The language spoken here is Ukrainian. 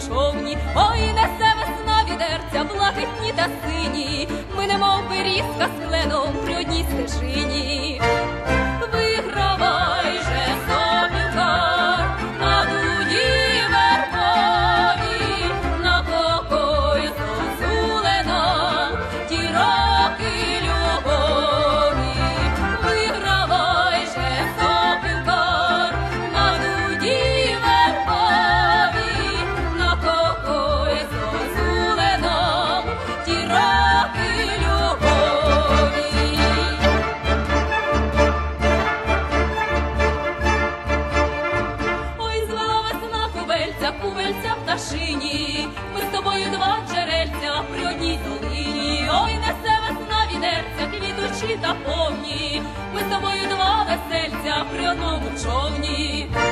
човні. Ой, несе весна відерця, блакитні та сині, ми немов берізка з кленом при одній стежині. Вигравай же, сопілка, на дуді вербові, на покой зозулено, ті роки любові. Вигравай же, сопілка, на дуді вербові, на покой зозулено, ті роки любові. Кувельця пташині, ми з тобою два джерельця при одній долині. Ой, несе весна відерця, квітучі та повні, ми з тобою два весельця при одному човні.